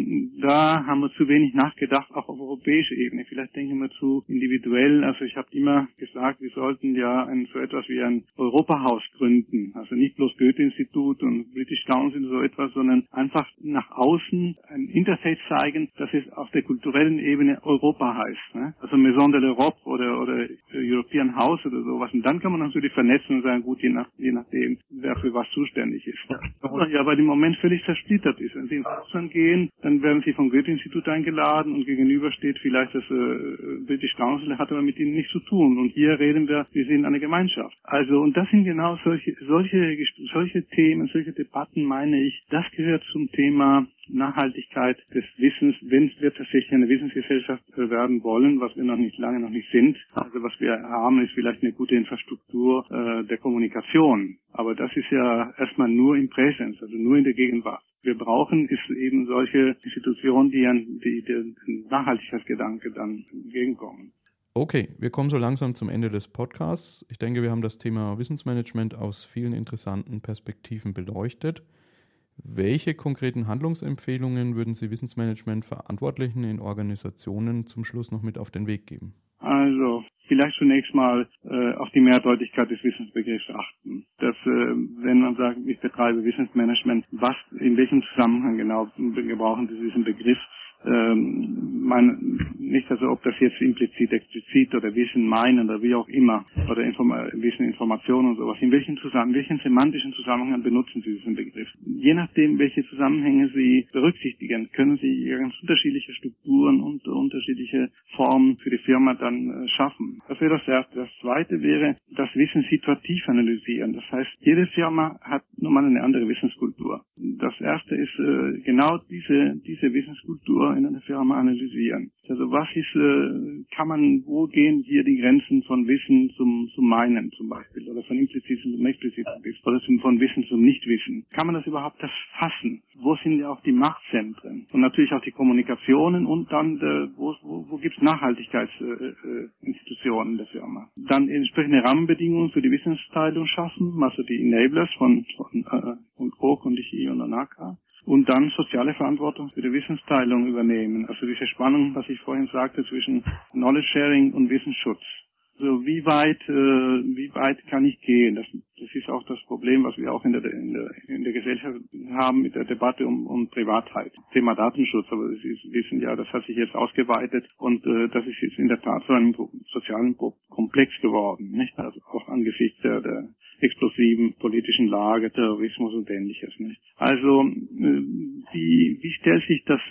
da haben wir zu wenig nachgedacht, auch auf europäischer Ebene. Vielleicht denken wir zu individuell. Also ich habe immer gesagt, wir sollten ja so etwas wie ein Europahaus gründen. Also nicht bloß Goethe-Institut und British Council so etwas, sondern einfach nach außen ein Interface zeigen, dass es auf der kulturellen Ebene Europa heißt. Ne? Also Maison de l'Europe oder European House oder sowas. Und dann kann man natürlich vernetzen und sagen, gut, je nachdem, wer für was zuständig ist. Ja, weil im Moment völlig zersplittert ist. Wenn Sie ins Ausland gehen, dann werden Sie vom Goethe-Institut eingeladen und gegenüber steht vielleicht das British Council, hat aber mit Ihnen nichts zu tun. Und hier reden wir sind eine Gemeinschaft. Also, und das sind genau solche Themen, solche Debatten, meine ich, das gehört zum Thema Nachhaltigkeit des Wissens, wenn wir tatsächlich eine Wissensgesellschaft werden wollen, was wir noch nicht sind. Also was wir haben, ist vielleicht eine gute Infrastruktur der Kommunikation. Aber das ist ja erstmal nur in Präsenz, also nur in der Gegenwart. Wir brauchen ist eben solche Institutionen, die den Nachhaltigkeitsgedanke dann entgegenkommen. Okay, wir kommen so langsam zum Ende des Podcasts. Ich denke, wir haben das Thema Wissensmanagement aus vielen interessanten Perspektiven beleuchtet. Welche konkreten Handlungsempfehlungen würden Sie Wissensmanagement-Verantwortlichen in Organisationen zum Schluss noch mit auf den Weg geben? Also vielleicht zunächst mal auf die Mehrdeutigkeit des Wissensbegriffs achten. Dass wenn man sagt, ich betreibe Wissensmanagement, in welchem Zusammenhang genau gebrauchen Sie diesen Begriff? Nicht also, ob das jetzt implizit, explizit oder Wissen meinen oder wie auch immer, oder Wissen, Informationen und sowas. In welchen semantischen Zusammenhang benutzen Sie diesen Begriff? Je nachdem, welche Zusammenhänge Sie berücksichtigen, können Sie ganz unterschiedliche Strukturen und unterschiedliche Formen für die Firma dann schaffen. Das wäre das Erste. Das Zweite wäre, das Wissen situativ analysieren. Das heißt, jede Firma hat nun mal eine andere Wissenskultur. Das Erste ist genau diese Wissenskultur Kultur in einer Firma analysieren. Also wo gehen hier die Grenzen von Wissen zum Meinen zum Beispiel oder von impliziten zum expliziten Wissen oder von Wissen zum Nichtwissen? Kann man das überhaupt erfassen? Wo sind ja auch die Machtzentren? Und natürlich auch die Kommunikationen und dann, wo gibt es Nachhaltigkeitsinstitutionen der Firma? Dann entsprechende Rahmenbedingungen für die Wissensteilung schaffen, also die Enablers von Krog und Ishii und Onaka. Und dann soziale Verantwortung für die Wissensteilung übernehmen. Also diese Spannung, was ich vorhin sagte, zwischen Knowledge Sharing und Wissensschutz. Also wie weit kann ich gehen? Das ist auch das Problem, was wir auch in der Gesellschaft haben mit der Debatte um Privatheit. Thema Datenschutz, aber das wissen ja, das hat sich jetzt ausgeweitet und das ist jetzt in der Tat zu einem sozialen Komplex geworden, nicht? Also auch angesichts der explosiven politischen Lage, Terrorismus und Ähnliches, nicht? Also wie stellt sich das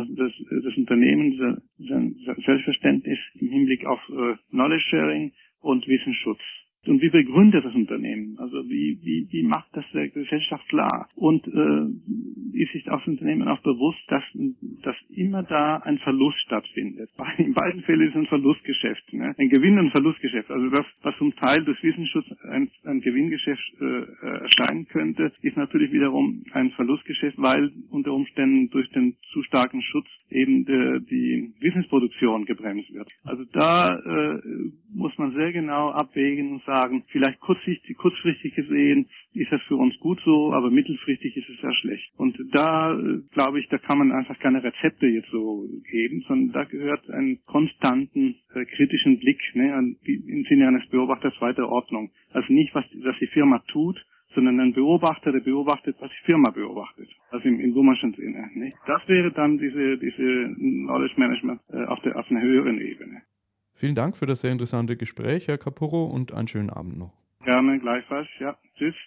Unternehmen sein Selbstverständnis im Hinblick auf Knowledge Sharing und Wissensschutz? Und wie begründet das Unternehmen? Also wie macht das der Gesellschaft klar? Und ist sich das Unternehmen auch bewusst, dass immer da ein Verlust stattfindet? In beiden Fällen ist es ein Verlustgeschäft, ne? Ein Gewinn- und Verlustgeschäft. Also das, was zum Teil des Wissensschutzes ein Gewinngeschäft erscheinen könnte, ist natürlich wiederum ein Verlustgeschäft, weil unter Umständen durch den zu starken Schutz eben die Wissensproduktion gebremst wird. Also da muss man sehr genau abwägen und sagen, vielleicht kurzfristig gesehen ist das für uns gut so, aber mittelfristig ist es sehr schlecht. Und da glaube ich, da kann man einfach keine Rezepte jetzt so geben, sondern da gehört einen konstanten kritischen Blick, ne, im Sinne eines Beobachters zweiter Ordnung. Also nicht, was die Firma tut, sondern ein Beobachter, der beobachtet, was die Firma beobachtet. Also im Lummerschen Sinne. Nicht? Das wäre dann diese Knowledge Management auf einer höheren Ebene. Vielen Dank für das sehr interessante Gespräch, Herr Capurro, und einen schönen Abend noch. Gerne, gleichfalls. Ja, tschüss.